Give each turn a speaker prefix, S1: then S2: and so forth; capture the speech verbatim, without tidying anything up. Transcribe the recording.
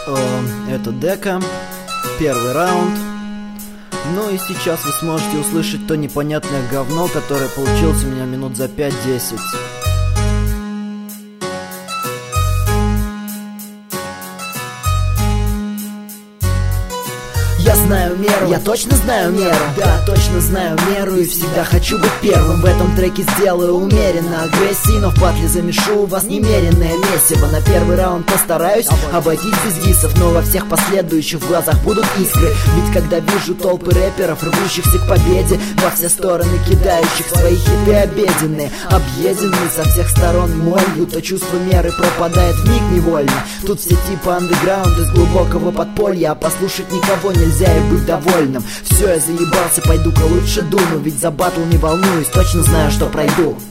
S1: э, это дека, первый раунд. Ну и сейчас вы сможете услышать то непонятное говно, которое получилось у меня минут за пять-десять.
S2: Я знаю меру, я точно знаю меру. Да, точно знаю меру и всегда хочу быть первым. В этом треке сделаю умеренно агрессии, но в батле замешу у вас немеренное месиво. На первый раунд постараюсь обойтись без дисов, но во всех последующих в глазах будут искры. Ведь когда вижу толпы рэперов, рвущихся к победе, во все стороны кидающих свои хиты обеденные, объеденные со всех сторон молью, то чувство меры пропадает вмиг невольно. Тут все типа андеграунд из глубокого подполья, а послушать никого нельзя и быть довольным. Все, я заебался, пойду-ка лучше дуну, ведь за батл не волнуюсь, точно знаю, что пройду.